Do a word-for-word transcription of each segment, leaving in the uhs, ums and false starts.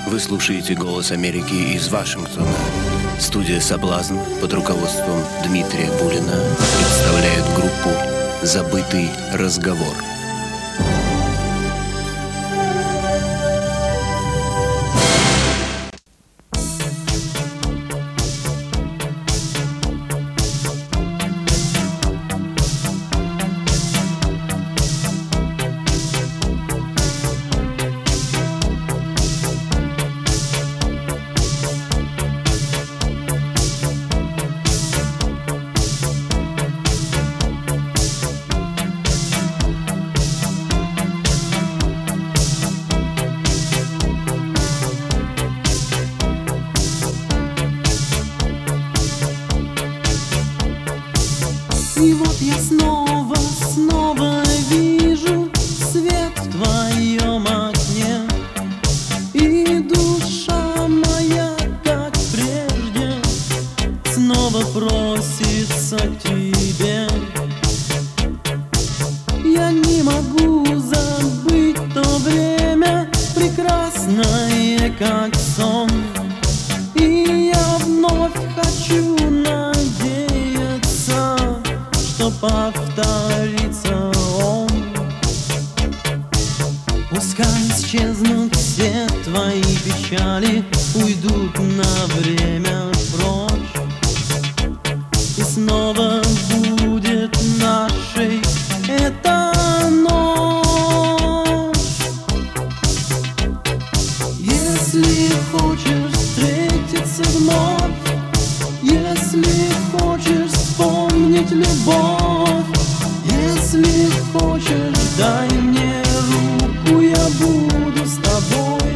Вы слушаете «Голос Америки» из Вашингтона. Студия «Соблазн» под руководством Дмитрия Булина представляет группу «Забытый разговор». И вот я снова, снова вижу свет в твоем окне, и душа моя, как прежде, снова просится к тебе. Я не могу забыть то время, прекрасное, как сон, и я вновь хочу надеяться, что повторится он. Пускай исчезнут все твои печали, уйдут на время прочь, и снова будет нашей эта ночь. Если хочешь встретиться вновь, если хочешь вспомнить любовь, если хочешь, дай мне руку, я буду с тобой.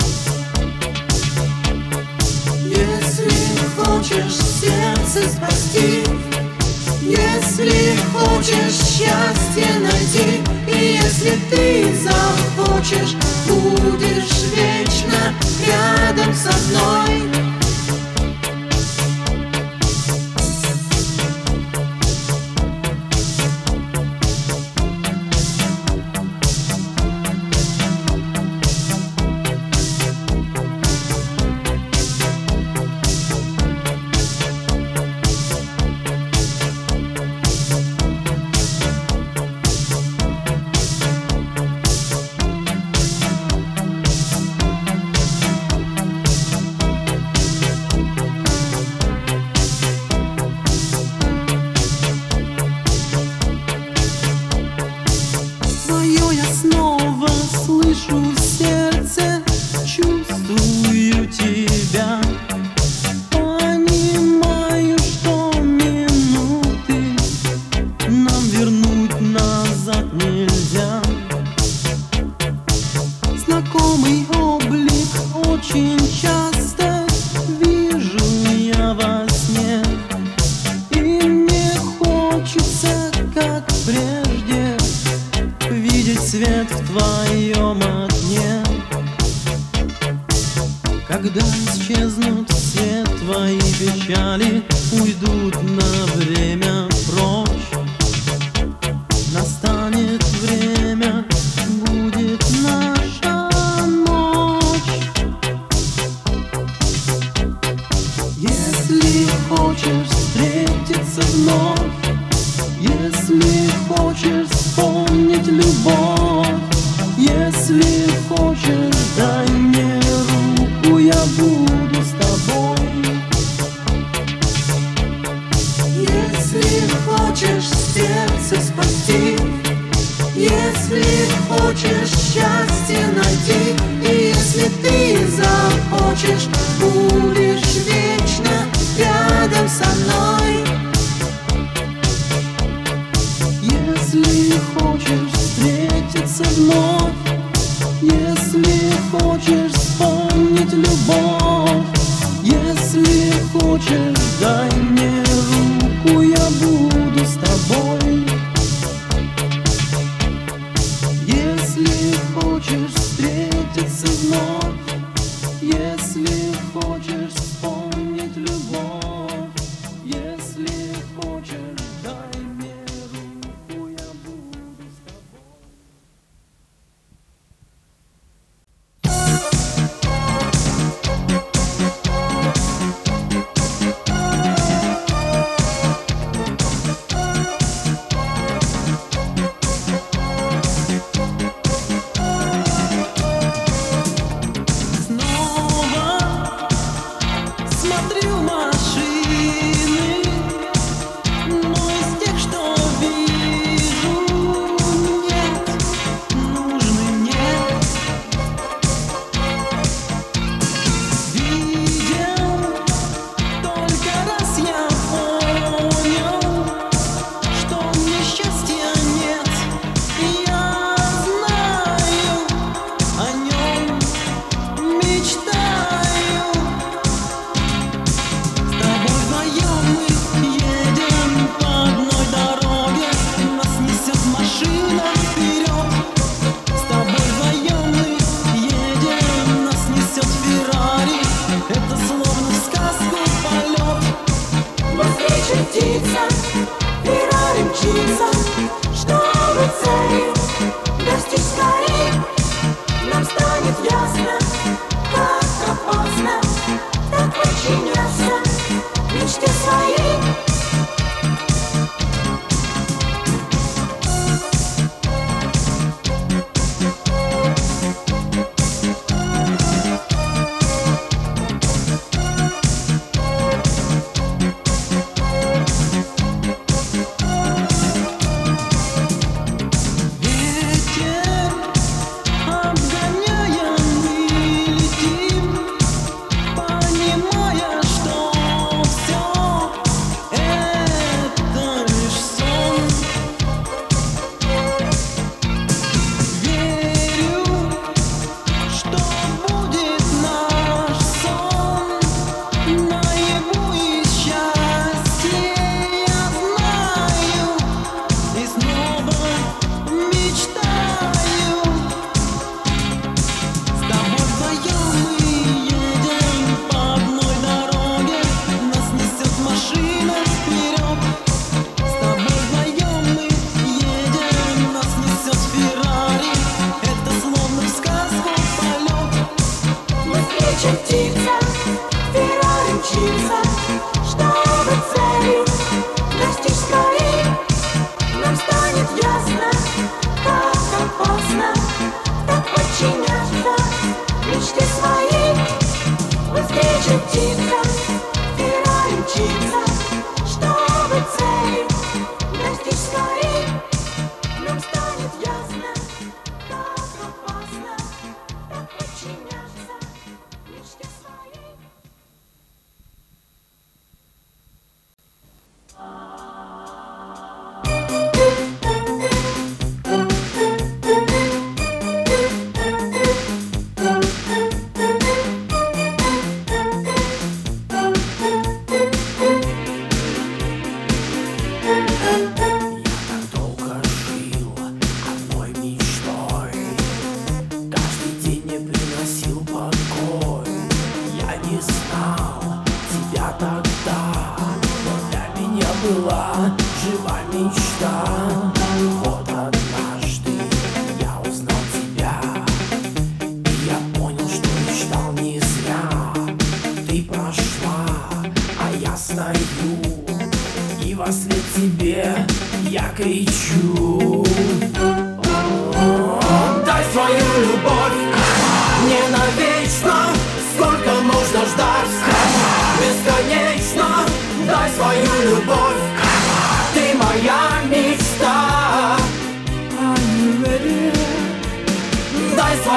Если хочешь сердце спасти, если хочешь счастье найти, и если ты захочешь, будешь вечно рядом со мной. Слышу сердце, чувствую тебя, понимаю, что минуты нам вернуть назад нельзя. Знакомый облик очень часто вижу я во сне, и мне хочется, как прежде, видеть свет в твоем окне. Когда исчезнут все твои печали, уйдут на время прочь, настанет время, будет наша ночь. Если хочешь встретиться вновь, если хочешь вспомнить любовь, если хочешь, дай мне руку, я буду с тобой. Если хочешь сердце спасти, если хочешь счастье найти, и если ты захочешь, будешь вечно рядом со мной. Если хочешь встретиться вновь, если хочешь вспомнить любовь, если хочешь, дай мне руку, я буду с тобой. Если хочешь встретиться вновь, если хочешь вспомнить любовь, если хочешь, дай мне руку, я буду с тобой.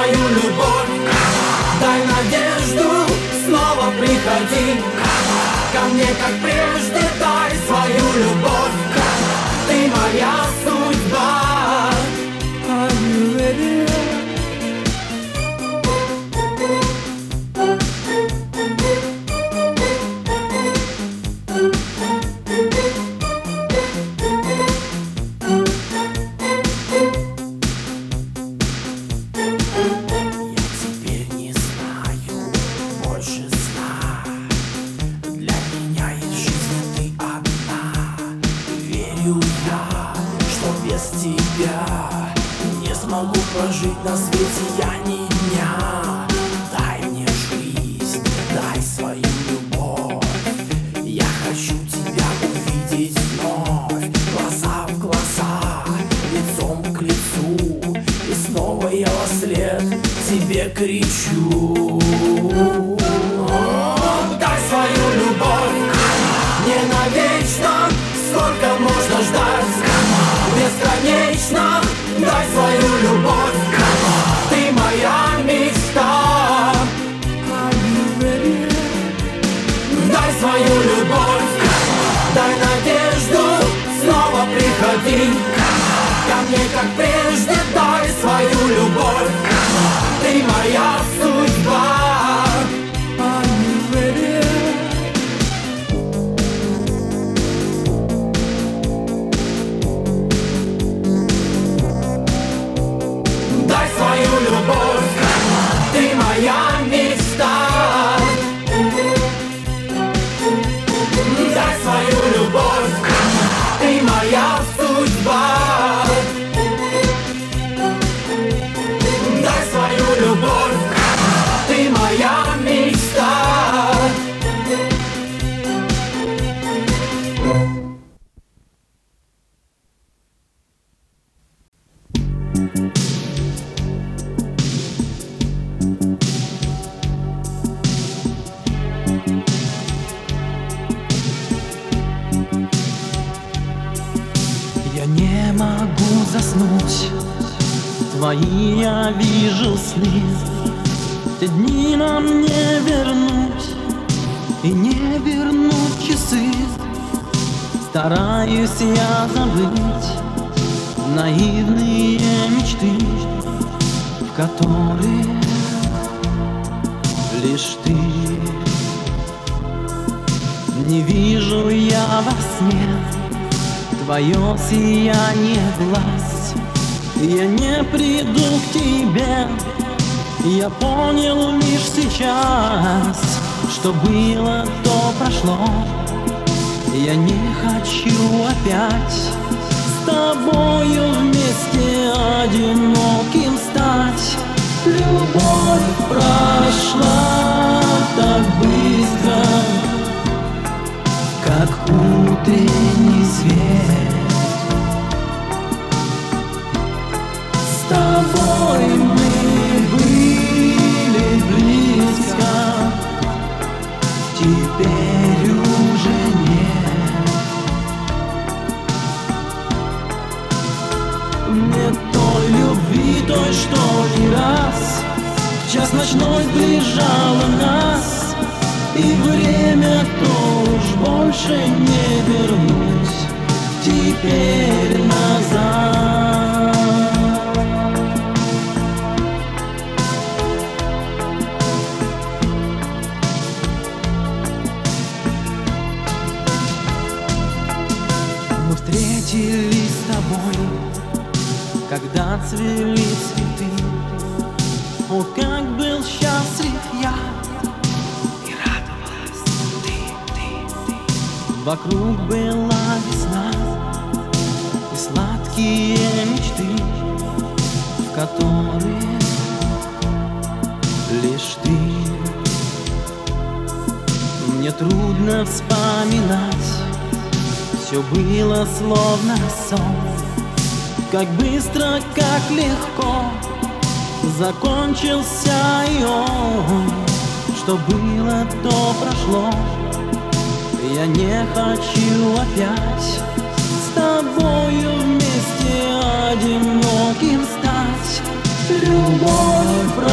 свою любовь, дай надежду, снова приходи ко мне, как прежде, дай свою любовь. Ты моя судьба. Are you ready? Прожить на свете я ни дня. Дай мне жизнь, дай свою любовь. Я хочу тебя увидеть вновь, глаза в глаза, лицом к лицу. И снова я во след тебе кричу. Дай свою любовь, не навечно, сколько можно ждать, бесконечно. Дай свою любовь, ты моя мечта. Дай свою любовь, дай надежду, снова приходи ко мне, как прежде, дай свою любовь. Ты моя судьба. Свою любовь, ты моя мечта. Дай свою любовь, ты моя судьба. Дай свою любовь, ты моя мечта. Не могу заснуть, твои я вижу сны. Те дни нам не вернуть и не вернуть часы. Стараюсь я забыть наивные мечты, в которые лишь ты. Не вижу я во сне твое сияние глаз. Я не приду к тебе, я понял лишь сейчас, что было, то прошло. Я не хочу опять с тобою вместе одиноким стать. Любовь прошла так быстро, как утренний свет. С тобой мы были близко, теперь уже нет. Нет той любви, той, что не раз в час ночной сближала нас. И время-то уж больше не вернуть теперь назад. Мы встретились с тобой, когда цвели цветы. О, как был счастлив я, вокруг была весна и сладкие мечты, в которые лишь ты. Мне трудно вспоминать, все было словно сон. Как быстро, как легко закончился и он. Что было, то прошло. Я не хочу опять с тобою вместе одиноким стать. Любовь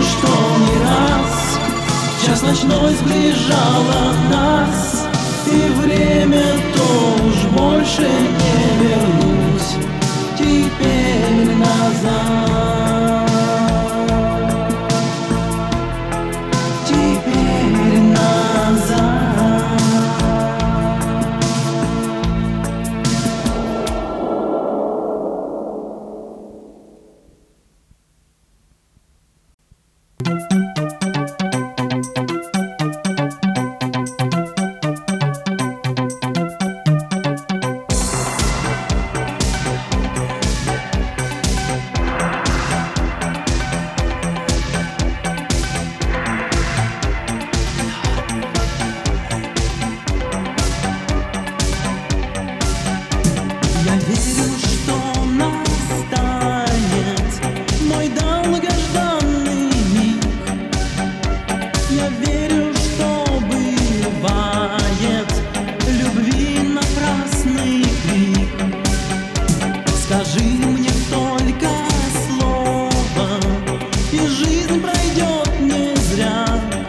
верю, что не раз час ночной сближала нас, и время то уж больше не вернуть теперь назад. Теперь назад. Я верю, что настанет мой долгожданный миг. Я верю, что бывает любви напрасный крик. Скажи мне только слово, и жизнь пройдет не зря.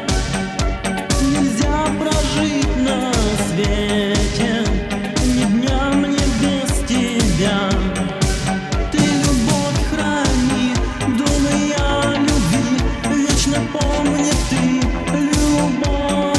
Нельзя прожить на свете ни дня мне без тебя. Ты любовь храни, думай о любви, вечно помни ты любовь.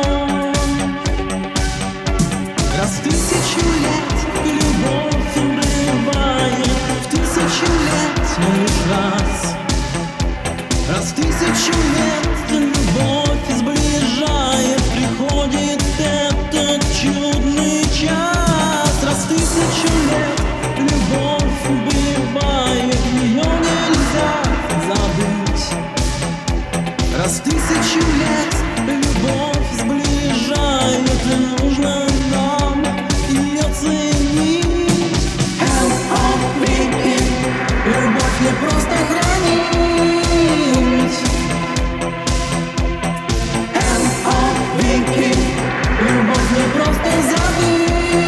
Раз в тысячу лет любовь убивает, в тысячу лет лишь раз. Раз в тысячу лет любовь сближает, приходит этот чудный час. Раз в тысячу лет любовь убивает, ее нельзя забыть. Раз в тысячу лет любовь сближает, и нужно нам ее ценить. эл о ви и любовь не просто хранить. эл о ви и любовь не просто забыть.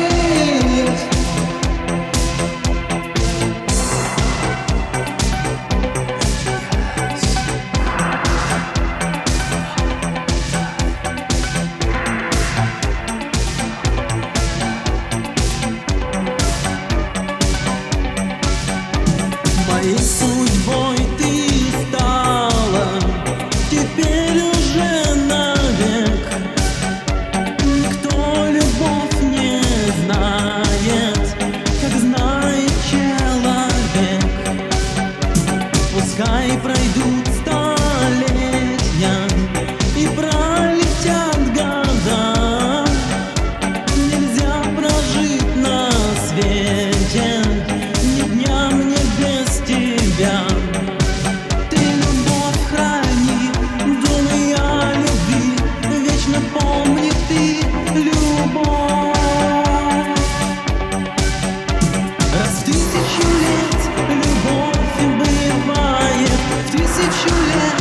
Моей судьбой ты стала, теперь уже навек. Никто любовь не знает, как знает человек. Пускай пройдут столетия и пролетят года, нельзя прожить на свете ни дня мне без тебя. Ты любовь храни, думай о любви, вечно помни ты любовь. Раз в тысячу лет любовь убивает, в тысячу лет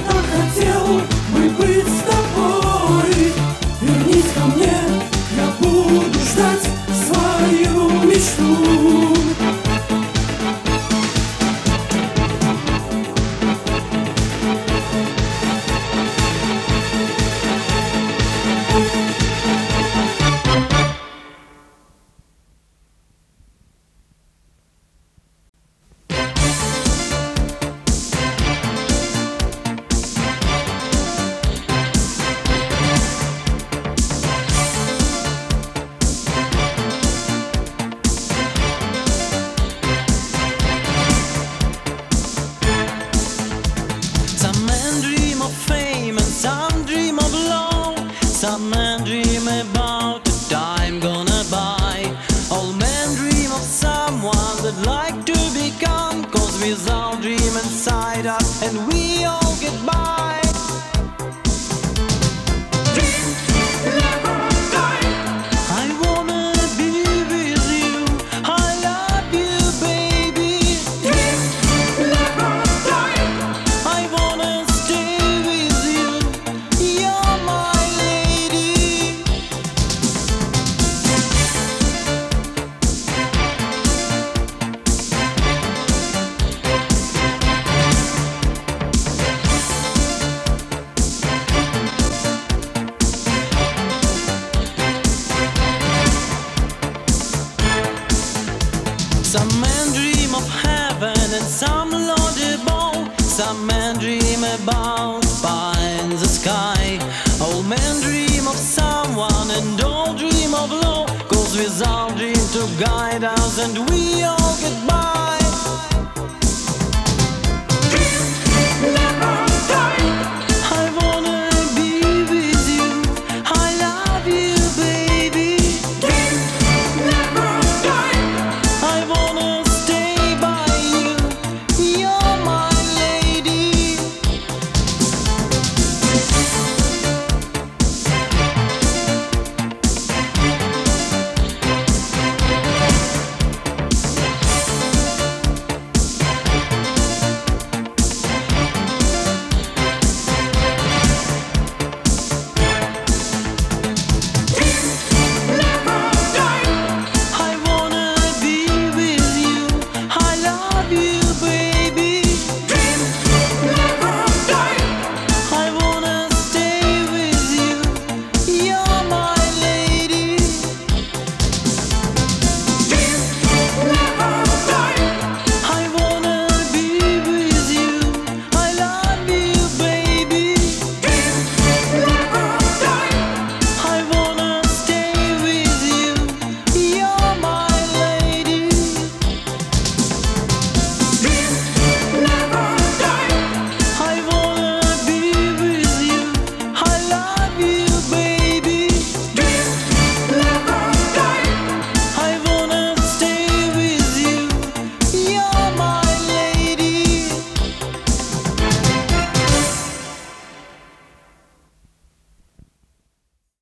так хотел бы быть с тобой. Вернись ко мне, я буду ждать свою мечту. Some men dream of fame and some dream of love. Some men dream about the time gonna buy. All men dream of someone they'd like to become. Cause we all dream inside us and we all get by. I wanna be with you. I love you, baby. I wanna stay with you. You're my lady. Some men dream of heaven and some Lord above. Some men dream about pie in the sky. All men dream of someone and all dream of love. Cause we all dream to guide us and we